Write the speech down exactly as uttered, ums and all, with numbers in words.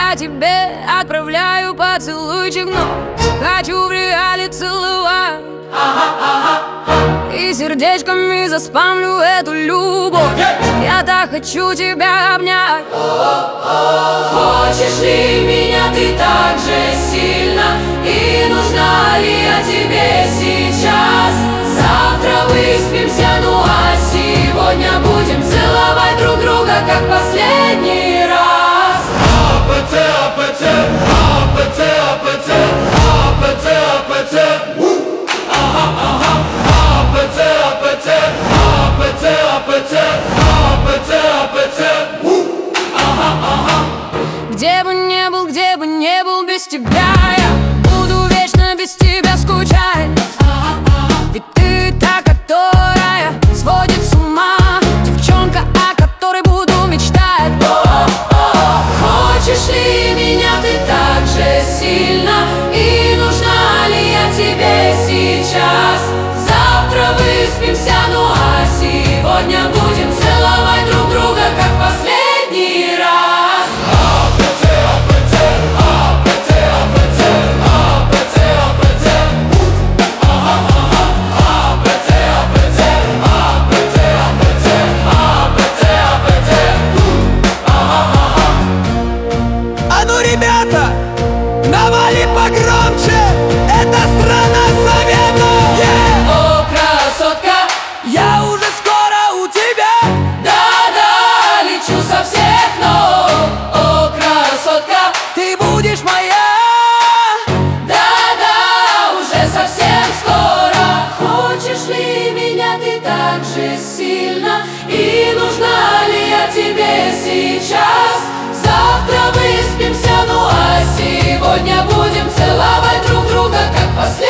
я тебе отправляю поцелуйчик, но хочу в реале целовать. И сердечками заспамлю эту любовь. Я так хочу тебя обнять. Хочешь ли меня ты так же сильно? И нужна ли я тебе сейчас? Завтра выспимся, ну а сегодня будем целовать друг друга, как последний раз. АПЦ, АПЦ, АПЦ, АПЦ, АПЦ, АПЦ, ага, ага, АПЦ, АПЦ, АПЦ, АПЦ, АПЦ, АПЦ, ага, ага. Где бы не был, где бы не был без тебя, я буду вечно без тебя скучать. Ведь ты та, которая сводит с ума, девчонка, о которой буду мечтать. Хочешь ли меня ты так же сильно? И нужна ли я тебе сейчас? Завтра выспимся, ну а сегодня будем целовать друг друга, как последний раз. АПЦ, АПЦ, АПЦ, АПЦ, АПЦ, АПЦ, ага, ага, АПЦ, АПЦ, АПЦ, АПЦ, АПЦ, АПЦ, ага, ага. А ну, ребята, навали погромче! Это страна советов! Yeah! О, красотка, Я уже скоро у тебя! да-да, лечу со всех ног. О, красотка, Ты будешь моя! да-да, уже совсем скоро. Хочешь ли меня ты так же сильно? И нужна ли я тебе сейчас? Завтра выспимся, ну а сегодня будем целовать друг друга, как последний.